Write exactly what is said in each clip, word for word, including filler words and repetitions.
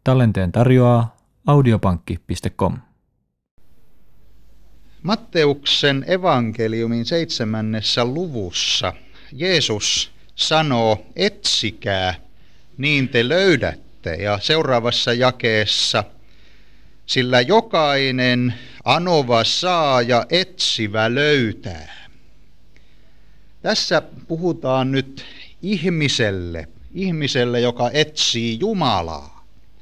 Tallenteen tarjoaa audiopankki piste com. Matteuksen evankeliumin seitsemännessä luvussa Jeesus sanoo, etsikää, niin te löydätte. Ja seuraavassa jakeessa, sillä jokainen anova saa ja etsivä löytää. Tässä puhutaan nyt ihmiselle, ihmiselle, joka etsii Jumalaa.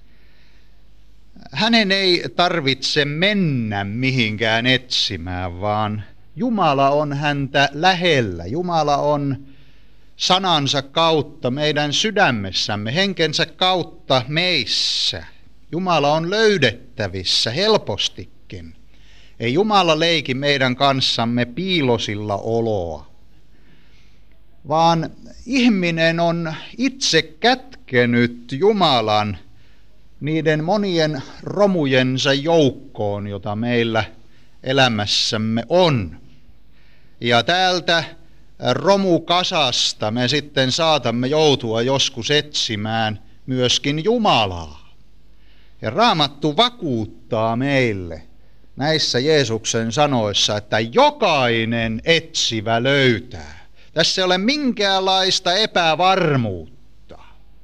Hänen ei tarvitse mennä mihinkään etsimään, vaan Jumala on häntä lähellä. Jumala on sanansa kautta meidän sydämessämme, henkensä kautta meissä. Jumala on löydettävissä helpostikin. Ei Jumala leiki meidän kanssamme piilosilla oloa, vaan ihminen on itse kätkenyt Jumalan niiden monien romujensa joukkoon, jota meillä elämässämme on. Ja täältä romukasasta me sitten saatamme joutua joskus etsimään myöskin Jumalaa. Ja Raamattu vakuuttaa meille näissä Jeesuksen sanoissa, että jokainen etsivä löytää. Tässä ei ole minkäänlaista epävarmuutta,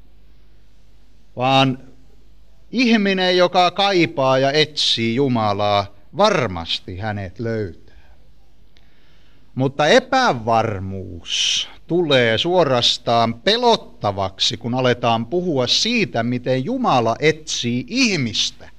vaan ihminen, joka kaipaa ja etsii Jumalaa, varmasti hänet löytää. Mutta epävarmuus tulee suorastaan pelottavaksi, kun aletaan puhua siitä, miten Jumala etsii ihmistä.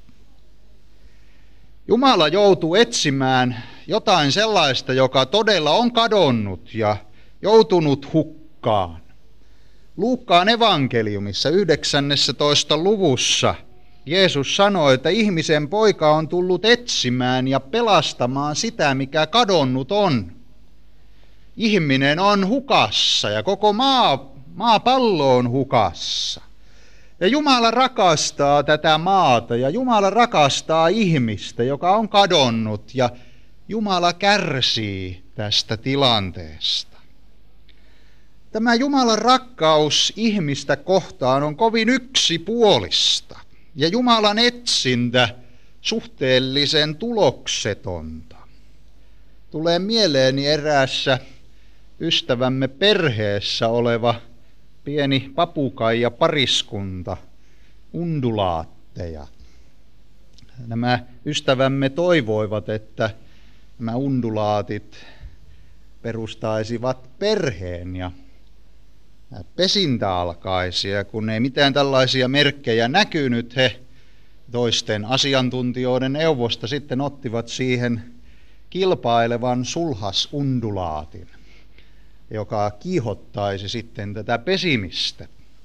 Jumala joutuu etsimään jotain sellaista, joka todella on kadonnut ja joutunut hukkaan. Luukkaan evankeliumissa yhdeksännessä luvussa Jeesus sanoi, että ihmisen poika on tullut etsimään ja pelastamaan sitä, mikä kadonnut on. Ihminen on hukassa ja koko maa, maapallo on hukassa. Ja Jumala rakastaa tätä maata ja Jumala rakastaa ihmistä, joka on kadonnut, ja Jumala kärsii tästä tilanteesta. Tämä Jumalan rakkaus ihmistä kohtaan on kovin yksipuolista ja Jumalan etsintä suhteellisen tuloksetonta. Tulee mieleeni eräässä ystävämme perheessä oleva pieni papukaija pariskunta, undulaatteja. Nämä ystävämme toivoivat, että nämä undulaatit perustaisivat perheen ja pesintä alkaisi, ja kun ei mitään tällaisia merkkejä näkynyt, he toisten asiantuntijoiden neuvosta sitten ottivat siihen kilpailevan sulhasundulaatin, joka kiihottaisi sitten tätä pesimistä.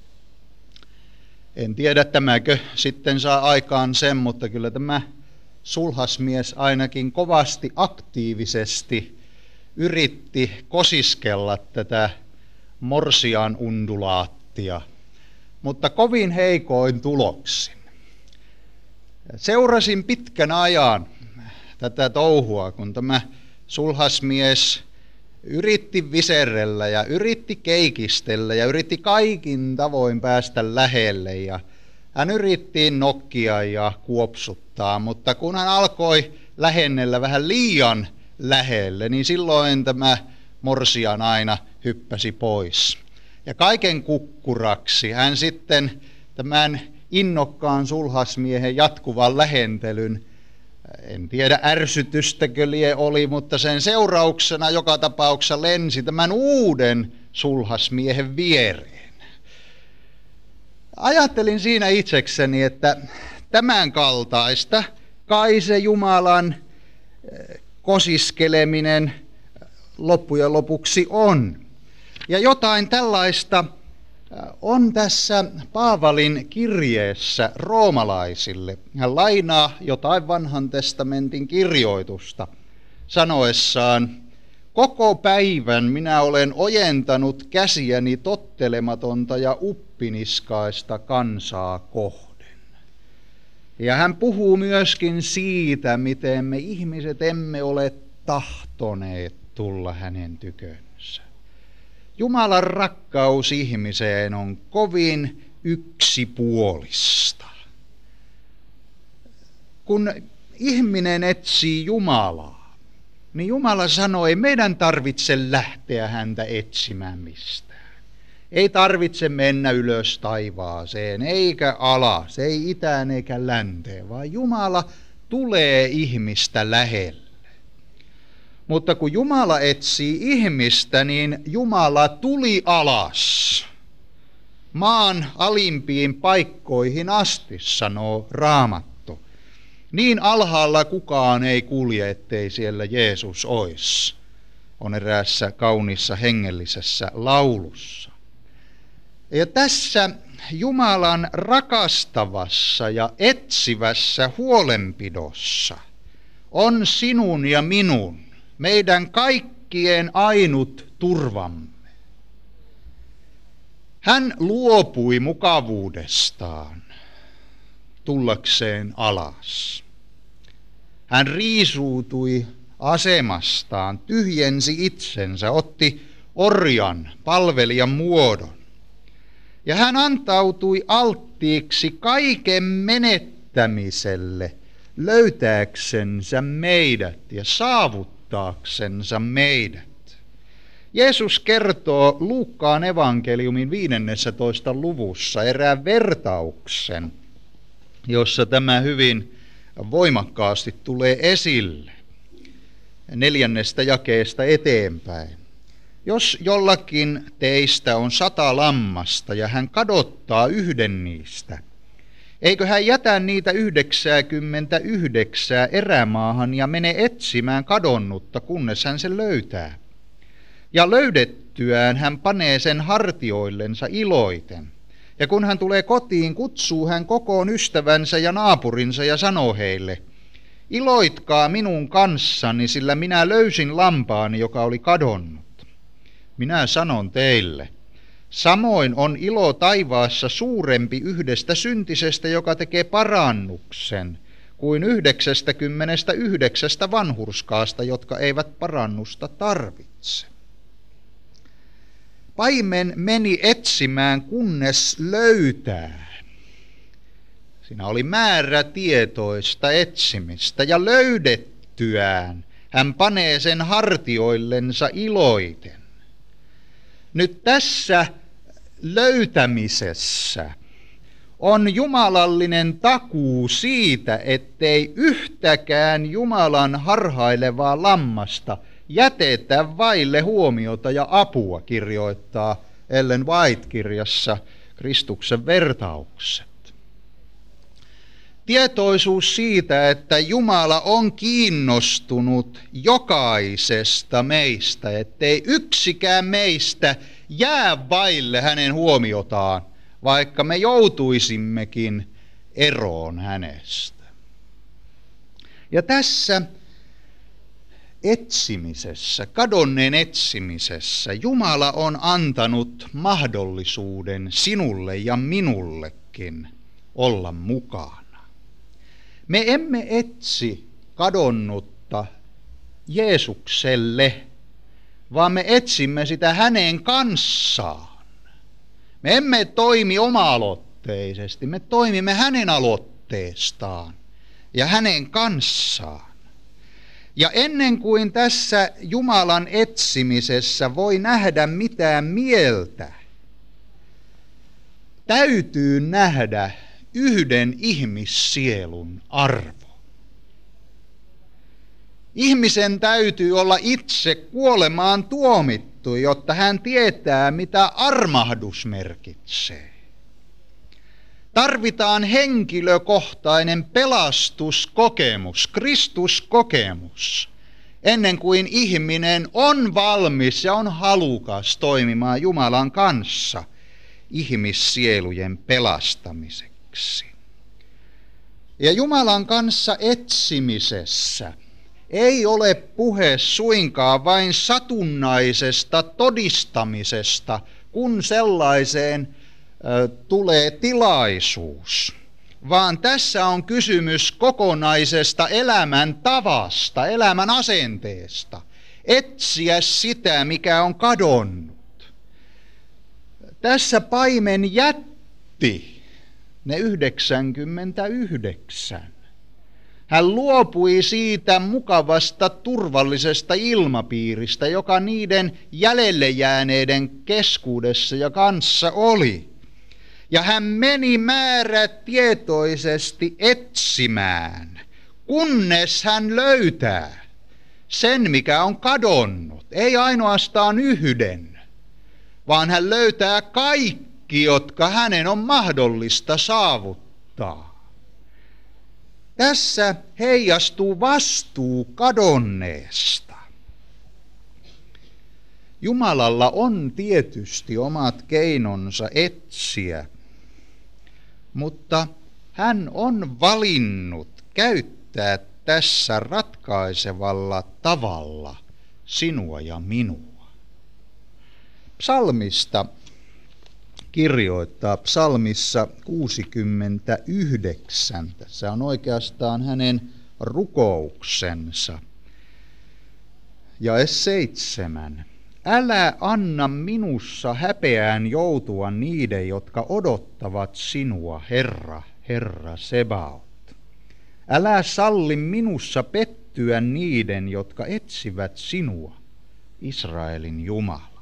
En tiedä, tämäkö sitten saa aikaan sen, mutta kyllä tämä sulhasmies ainakin kovasti aktiivisesti yritti kosiskella tätä morsian undulaattia, mutta kovin heikoin tuloksin. Seurasin pitkän ajan tätä touhua, kun tämä sulhasmies yritti viserrellä ja yritti keikistellä ja yritti kaikin tavoin päästä lähelle, ja hän yritti nokkia ja kuopsuttaa, mutta kun hän alkoi lähennellä vähän liian lähelle, niin silloin tämä morsian aina hyppäsi pois. Ja kaiken kukkuraksi hän sitten tämän innokkaan sulhasmiehen jatkuvan lähentelyn, en tiedä ärsytystäkö lie oli, mutta sen seurauksena joka tapauksessa lensi tämän uuden sulhasmiehen viereen. Ajattelin siinä itsekseni, että tämän kaltaista kai se Jumalan kosiskeleminen loppujen lopuksi on. Ja jotain tällaista on tässä Paavalin kirjeessä roomalaisille. Hän lainaa jotain vanhan testamentin kirjoitusta sanoessaan, koko päivän minä olen ojentanut käsiäni tottelematonta ja uppiniskaista kansaa kohden. Ja hän puhuu myöskin siitä, miten me ihmiset emme ole tahtoneet tulla hänen tykönsä. Jumalan rakkaus ihmiseen on kovin yksipuolista. kun ihminen etsii Jumalaa, niin Jumala sanoi, ei meidän tarvitse lähteä häntä etsimään mistään. Ei tarvitse mennä ylös taivaaseen, eikä alas, ei itään eikä länteen, vaan Jumala tulee ihmistä lähelle. Mutta kun Jumala etsii ihmistä, niin Jumala tuli alas maan alimpiin paikkoihin asti, sanoo Raamattu. Niin alhaalla kukaan ei kulje, ettei siellä Jeesus ois, on eräässä kauniissa hengellisessä laulussa. Ja tässä Jumalan rakastavassa ja etsivässä huolenpidossa on sinun ja minun, meidän kaikkien ainut turvamme. Hän luopui mukavuudestaan tullakseen alas. Hän riisuutui asemastaan, tyhjensi itsensä, otti orjan, palvelijan muodon. Ja hän antautui alttiiksi kaiken menettämiselle, löytääksensä meidät ja saavuttaaksensa meidät. Jeesus kertoo Luukkaan evankeliumin viidennessätoista luvussa erään vertauksen, jossa tämä hyvin voimakkaasti tulee esille neljännestä jakeesta eteenpäin. Jos jollakin teistä on sata lammasta ja hän kadottaa yhden niistä, eikö hän jätä niitä yhdeksänkymmentä yhdeksää erämaahan ja mene etsimään kadonnutta, kunnes hän sen löytää? Ja löydettyään hän panee sen hartioillensa iloiten. Ja kun hän tulee kotiin, kutsuu hän kokoon ystävänsä ja naapurinsa ja sanoo heille, iloitkaa minun kanssani, sillä minä löysin lampaani, joka oli kadonnut. Minä sanon teille, samoin on ilo taivaassa suurempi yhdestä syntisestä, joka tekee parannuksen, kuin yhdeksästäkymmenestä yhdeksästä vanhurskaasta, jotka eivät parannusta tarvitse. Paimen meni etsimään, kunnes löytää. Siinä oli määrätietoista etsimistä, ja löydettyään hän panee sen hartioillensa iloiten. Nyt tässä löytämisessä on jumalallinen takuu siitä, ettei yhtäkään Jumalan harhailevaa lammasta jätetä vaille huomiota ja apua, kirjoittaa Ellen White kirjassa Kristuksen vertaukset. Tietoisuus siitä, että Jumala on kiinnostunut jokaisesta meistä, ettei yksikään meistä jää vaille hänen huomiotaan, vaikka me joutuisimmekin eroon hänestä. Ja tässä etsimisessä, kadonneen etsimisessä, Jumala on antanut mahdollisuuden sinulle ja minullekin olla mukana. Me emme etsi kadonnutta Jeesukselle, vaan me etsimme sitä hänen kanssaan. Me emme toimi oma-aloitteisesti, me toimimme hänen aloitteestaan ja hänen kanssaan. Ja ennen kuin tässä Jumalan etsimisessä voi nähdä mitään mieltä, täytyy nähdä yhden ihmissielun arvo. Ihmisen täytyy olla itse kuolemaan tuomittu, jotta hän tietää, mitä armahdus merkitsee. Tarvitaan henkilökohtainen pelastuskokemus, Kristuskokemus, ennen kuin ihminen on valmis ja on halukas toimimaan Jumalan kanssa ihmissielujen pelastamiseksi. Ja Jumalan kanssa etsimisessä ei ole puhe suinkaan vain satunnaisesta todistamisesta, kun sellaiseen ö, tulee tilaisuus, vaan tässä on kysymys kokonaisesta elämän tavasta, elämän asenteesta, etsiä sitä, mikä on kadonnut. Tässä paimen jätti ne yhdeksänkymmentäyhdeksän. Hän luopui siitä mukavasta turvallisesta ilmapiiristä, joka niiden jäljelle jääneiden keskuudessa ja kanssa oli. Ja hän meni määrätietoisesti etsimään, kunnes hän löytää sen, mikä on kadonnut. Ei ainoastaan yhden, vaan hän löytää kaikki, jotka hänen on mahdollista saavuttaa. Tässä heijastuu vastuu kadonneesta. Jumalalla on tietysti omat keinonsa etsiä, mutta hän on valinnut käyttää tässä ratkaisevalla tavalla sinua ja minua. Psalmista kirjoittaa psalmissa kuusikymmentäyhdeksän. Tässä on oikeastaan hänen rukouksensa. Jae seitsemän. Älä anna minussa häpeään joutua niiden, jotka odottavat sinua, Herra, Herra Sebaot. Älä salli minussa pettyä niiden, jotka etsivät sinua, Israelin Jumala.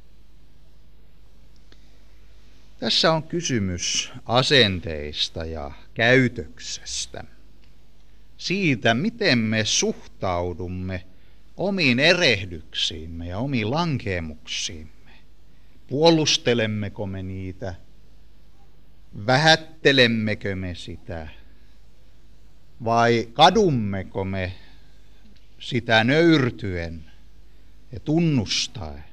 Tässä on kysymys asenteista ja käytöksestä. Siitä, miten me suhtaudumme omiin erehdyksiimme ja omiin lankeemuksiimme. Puolustelemmeko me niitä? Vähättelemmekö me sitä? Vai kadummeko me sitä nöyrtyen ja tunnustaen?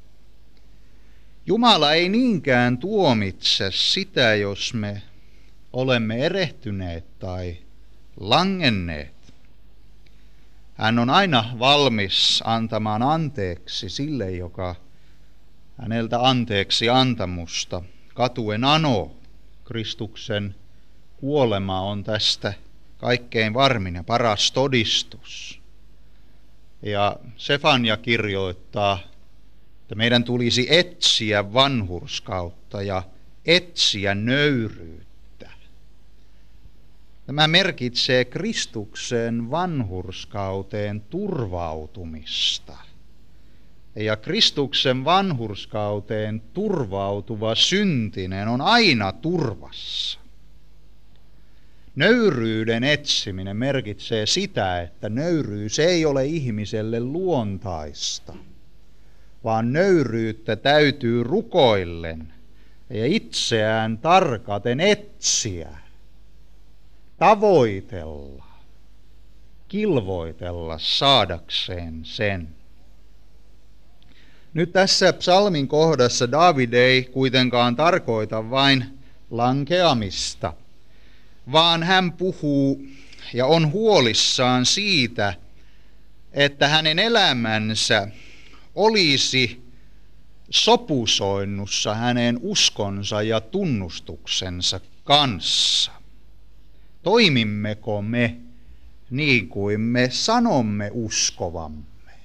Jumala ei niinkään tuomitse sitä, jos me olemme erehtyneet tai langenneet. Hän on aina valmis antamaan anteeksi sille, joka häneltä anteeksi antamusta katuen anoo. Kristuksen kuolema on tästä kaikkein varmin ja paras todistus. Ja Sefanja kirjoittaa, että meidän tulisi etsiä vanhurskautta ja etsiä nöyryyttä. Tämä merkitsee Kristuksen vanhurskauteen turvautumista. Ja Kristuksen vanhurskauteen turvautuva syntinen on aina turvassa. Nöyryyden etsiminen merkitsee sitä, että nöyryys ei ole ihmiselle luontaista, vaan nöyryyttä täytyy rukoillen ja itseään tarkaten etsiä, tavoitella, kilvoitella saadakseen sen. Nyt tässä psalmin kohdassa Daavid ei kuitenkaan tarkoita vain lankeamista, vaan hän puhuu ja on huolissaan siitä, että hänen elämänsä olisi sopusoinnussa hänen uskonsa ja tunnustuksensa kanssa. Toimimmeko me niin kuin me sanomme uskovamme?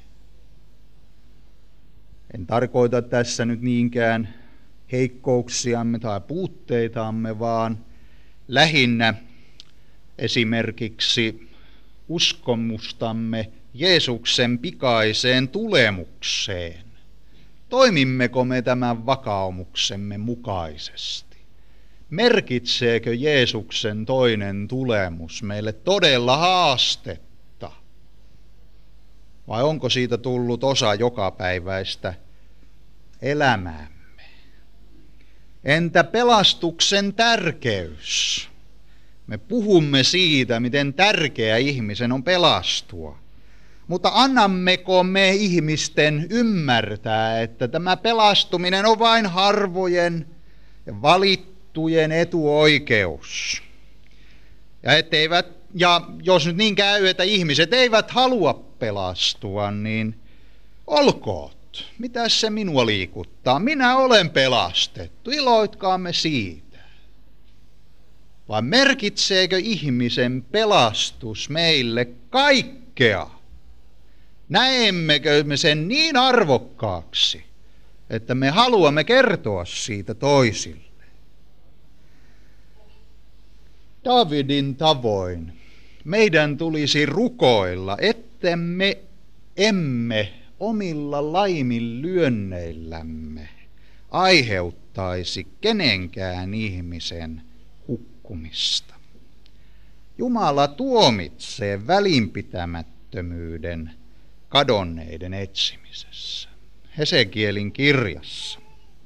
En tarkoita tässä nyt niinkään heikkouksiamme tai puutteitamme, vaan lähinnä esimerkiksi uskomustamme Jeesuksen pikaiseen tulemukseen. Toimimmeko me tämän vakaumuksemme mukaisesti? Merkitseekö Jeesuksen toinen tulemus meille todella haastetta? Vai onko siitä tullut osa jokapäiväistä elämäämme? Entä pelastuksen tärkeys? Me puhumme siitä, miten tärkeä ihmisen on pelastua. Mutta annammeko me ihmisten ymmärtää, että tämä pelastuminen on vain harvojen ja valittujen etuoikeus? Ja, etteivät, ja jos nyt niin käy, että ihmiset eivät halua pelastua, niin olkoot. Mitäs se minua liikuttaa? Minä olen pelastettu. Iloitkaamme siitä. Vai merkitseekö ihmisen pelastus meille kaikkea? Näemmekö me sen niin arvokkaaksi, että me haluamme kertoa siitä toisille? Davidin tavoin meidän tulisi rukoilla, ettemme emme omilla laiminlyönneillämme aiheuttaisi kenenkään ihmisen hukkumista. Jumala tuomitsee välinpitämättömyyden kadonneiden etsimisessä. Hesekielin kirjassa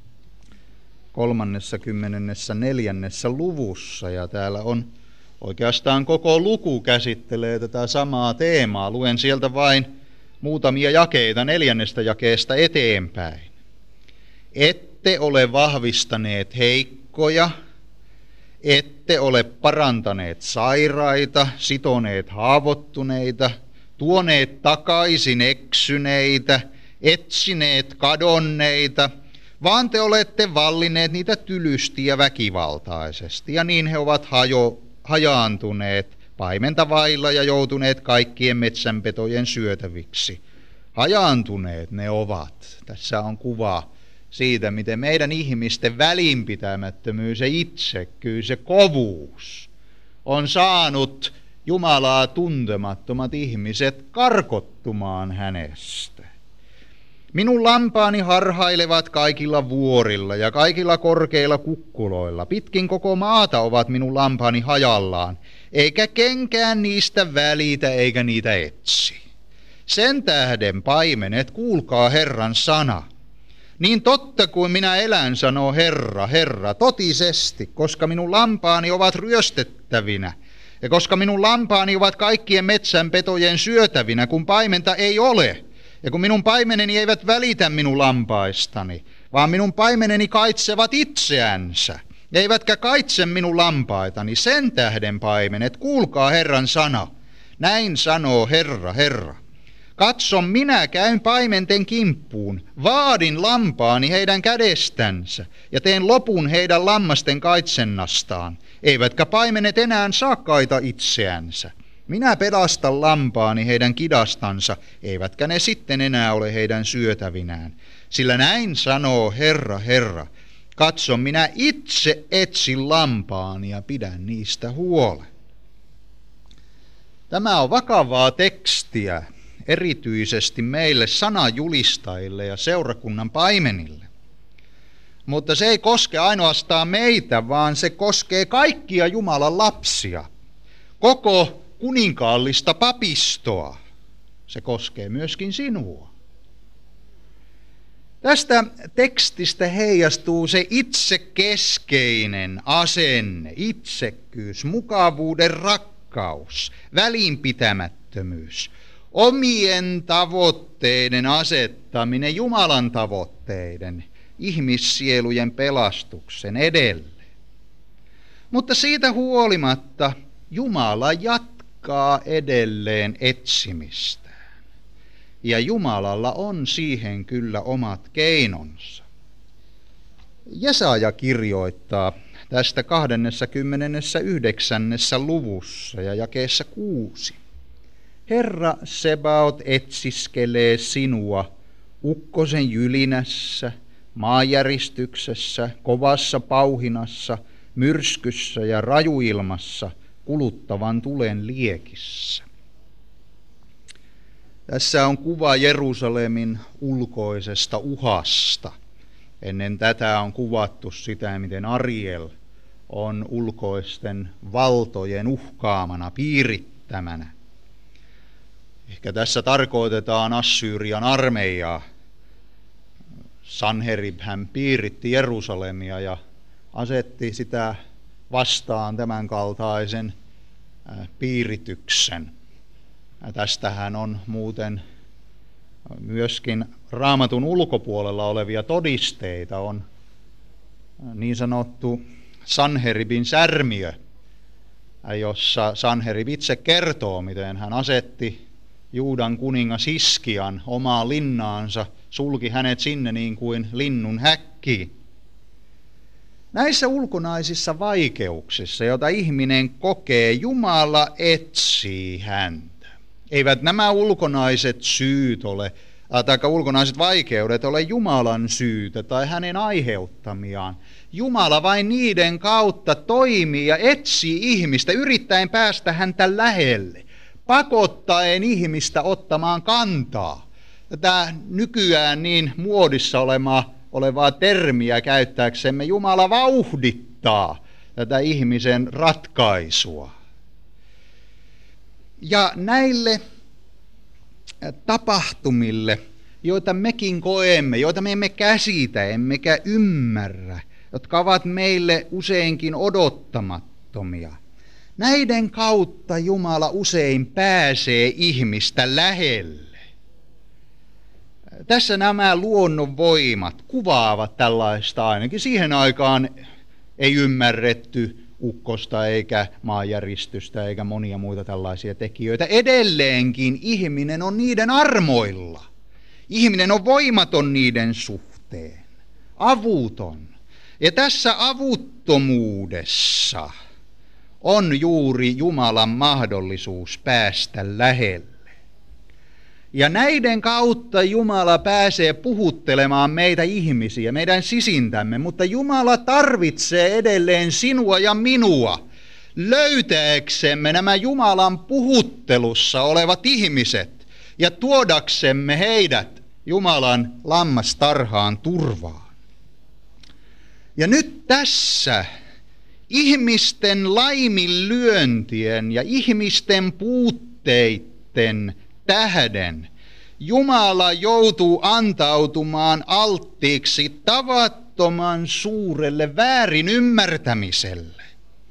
kolmannessa neljännessä luvussa, ja täällä on oikeastaan koko luku käsittelee tätä samaa teemaa. Luen sieltä vain muutamia jakeita neljännestä jakeesta eteenpäin. Ette ole vahvistaneet heikkoja, ette ole parantaneet sairaita, sitoneet haavoittuneita, tuoneet takaisin eksyneitä, etsineet kadonneita, vaan te olette vallineet niitä tylysti ja väkivaltaisesti, ja niin he ovat hajo, hajaantuneet paimenta vailla ja joutuneet kaikkien metsänpetojen syötäviksi. Hajaantuneet ne ovat. Tässä on kuva siitä, miten meidän ihmisten välinpitämättömyys ja itsekkyys ja kovuus on saanut Jumalaa tuntemattomat ihmiset karkottumaan hänestä. Minun lampaani harhailevat kaikilla vuorilla ja kaikilla korkeilla kukkuloilla. Pitkin koko maata ovat minun lampaani hajallaan, eikä kenkään niistä välitä eikä niitä etsi. Sen tähden, paimenet, kuulkaa Herran sana. Niin totta kuin minä elän, sanoo Herra, Herra, totisesti, koska minun lampaani ovat ryöstettävinä, ja koska minun lampaani ovat kaikkien metsänpetojen syötävinä, kun paimenta ei ole, ja kun minun paimeneni eivät välitä minun lampaistani, vaan minun paimeneni kaitsevat itseänsä, eivätkä kaitse minun lampaitani, sen tähden, paimenet, kuulkaa Herran sana. Näin sanoo Herra, Herra. Katso, minä käyn paimenten kimppuun, vaadin lampaani heidän kädestänsä ja teen lopun heidän lammasten kaitsennastaan, eivätkä paimenet enää saa kaita itseänsä. Minä pelastan lampaani heidän kidastansa, eivätkä ne sitten enää ole heidän syötävinään. Sillä näin sanoo Herra, Herra. Katso, minä itse etsin lampaani ja pidän niistä huolen. Tämä on vakavaa tekstiä, erityisesti meille sanajulistajille ja seurakunnan paimenille. Mutta se ei koske ainoastaan meitä, vaan se koskee kaikkia Jumalan lapsia, koko kuninkaallista papistoa. Se koskee myöskin sinua. Tästä tekstistä heijastuu se itsekeskeinen asenne, itsekkyys, mukavuuden rakkaus, välinpitämättömyys, omien tavoitteiden asettaminen Jumalan tavoitteiden, ihmissielujen pelastuksen edelle. Mutta siitä huolimatta Jumala jatkaa edelleen etsimistään. Ja Jumalalla on siihen kyllä omat keinonsa. Jesaja kirjoittaa tästä kahdeskymmenesyhdeksäs luvussa ja jakeessa kuusi. Herra Sebaot etsiskelee sinua ukkosen jylinässä, maanjäristyksessä, kovassa pauhinassa, myrskyssä ja rajuilmassa, kuluttavan tulen liekissä. Tässä on kuva Jerusalemin ulkoisesta uhasta. Ennen tätä on kuvattu sitä, miten Ariel on ulkoisten valtojen uhkaamana, piirittämänä. Ehkä tässä tarkoitetaan Assyrian armeijaa. Sanherib hän piiritti Jerusalemia ja asetti sitä vastaan tämän kaltaisen piirityksen. Ja tästähän on muuten myöskin Raamatun ulkopuolella olevia todisteita. On niin sanottu Sanheribin särmiö, jossa Sanherib itse kertoo, miten hän asetti Juudan kuningas Hiskian omaan linnaansa, sulki hänet sinne niin kuin linnun häkkiin. Näissä ulkonaisissa vaikeuksissa, joita ihminen kokee, Jumala etsii häntä. Eivät nämä ulkonaiset syyt ole, tai ulkonaiset vaikeudet ole Jumalan syytä tai hänen aiheuttamiaan. Jumala vain niiden kautta toimii ja etsii ihmistä, yrittäen päästä häntä lähelle, pakottaen ihmistä ottamaan kantaa. Tätä nykyään niin muodissa olevaa, olevaa termiä käyttääksemme Jumala vauhdittaa tätä ihmisen ratkaisua. Ja näille tapahtumille, joita mekin koemme, joita me emme käsitä, emmekä ymmärrä, jotka ovat meille useinkin odottamattomia. Näiden kautta Jumala usein pääsee ihmistä lähelle. Tässä nämä luonnonvoimat kuvaavat tällaista, ainakin siihen aikaan ei ymmärretty ukkosta eikä maanjäristystä eikä monia muita tällaisia tekijöitä. Edelleenkin ihminen on niiden armoilla. Ihminen on voimaton niiden suhteen, avuton. Ja tässä avuttomuudessa on juuri Jumalan mahdollisuus päästä lähelle. Ja näiden kautta Jumala pääsee puhuttelemaan meitä ihmisiä, meidän sisintämme, mutta Jumala tarvitsee edelleen sinua ja minua löytääksemme nämä Jumalan puhuttelussa olevat ihmiset ja tuodaksemme heidät Jumalan lammastarhaan turvaan. Ja nyt tässä ihmisten laiminlyöntien ja ihmisten puutteiden tähden Jumala joutuu antautumaan alttiiksi tavattoman suurelle väärin ymmärtämiselle.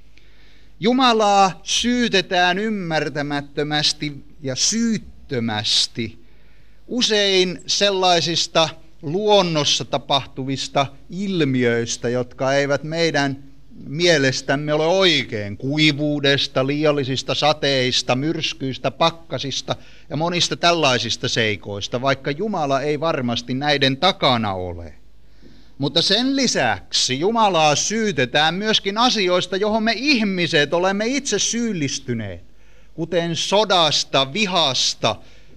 Jumalaa syytetään ymmärtämättömästi ja syyttömästi usein sellaisista luonnossa tapahtuvista ilmiöistä, jotka eivät meidän mielestämme ole oikein, kuivuudesta, liiallisista sateista, myrskyistä, pakkasista ja monista tällaisista seikoista, vaikka Jumala ei varmasti näiden takana ole. Mutta sen lisäksi Jumalaa syytetään myöskin asioista, johon me ihmiset olemme itse syyllistyneet, kuten sodasta, vihasta,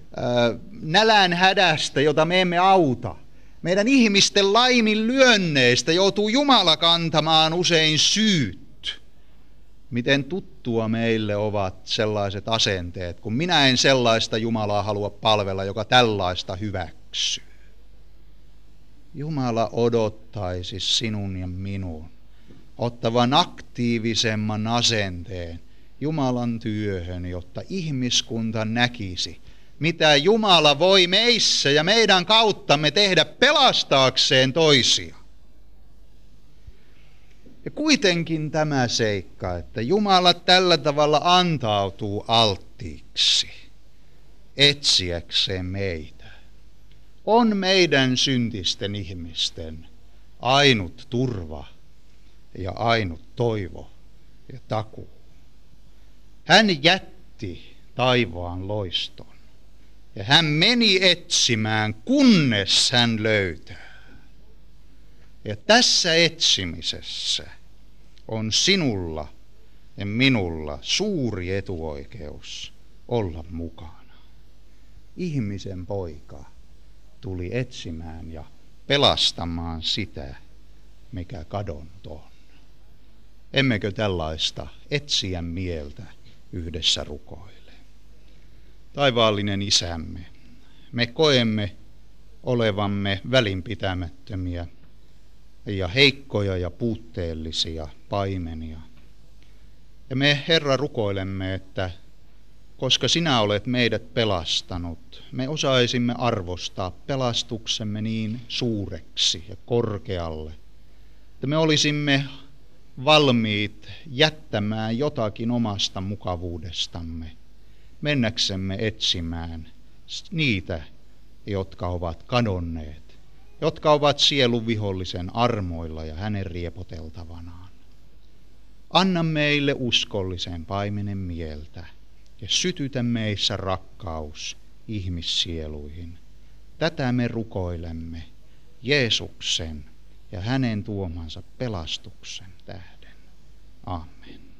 nälänhädästä, jota me emme auta. Meidän ihmisten laiminlyönneistä joutuu Jumala kantamaan usein syyt. Miten tuttua meille ovat sellaiset asenteet, kun minä en sellaista Jumalaa halua palvella, joka tällaista hyväksyy. Jumala odottaisi sinun ja minun ottavan aktiivisemman asenteen Jumalan työhön, jotta ihmiskunta näkisi, mitä Jumala voi meissä ja meidän kauttamme tehdä pelastaakseen toisia. Ja kuitenkin tämä seikka, että Jumala tällä tavalla antautuu alttiiksi etsiäkseen meitä, on meidän syntisten ihmisten ainut turva ja ainut toivo ja takuu. Hän jätti taivaan loiston ja hän meni etsimään, kunnes hän löytää. Ja tässä etsimisessä on sinulla ja minulla suuri etuoikeus olla mukana. Ihmisen poika tuli etsimään ja pelastamaan sitä, mikä kadonnut on. Emmekö tällaista etsijän mieltä yhdessä rukoile? Taivaallinen Isämme, me koemme olevamme välinpitämättömiä ja heikkoja ja puutteellisia paimenia. Ja me, Herra, rukoilemme, että koska sinä olet meidät pelastanut, me osaisimme arvostaa pelastuksemme niin suureksi ja korkealle, että me olisimme valmiit jättämään jotakin omasta mukavuudestamme, mennäksemme etsimään niitä, jotka ovat kadonneet, jotka ovat sielun vihollisen armoilla ja hänen riepoteltavanaan. Anna meille uskollisen paimenen mieltä ja sytytä meissä rakkaus ihmissieluihin. Tätä me rukoilemme Jeesuksen ja hänen tuomansa pelastuksen tähden. Amen.